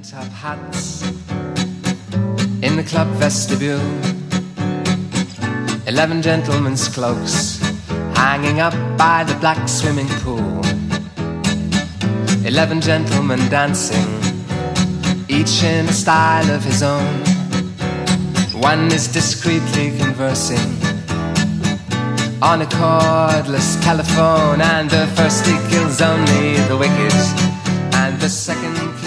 top hats in the club vestibule. 11 gentlemen's cloaks hanging up by the black swimming pool. 11 gentlemen dancing, each in a style of his own. One is discreetly conversing on a cordless telephone, and the first he kills only the wicked, and the second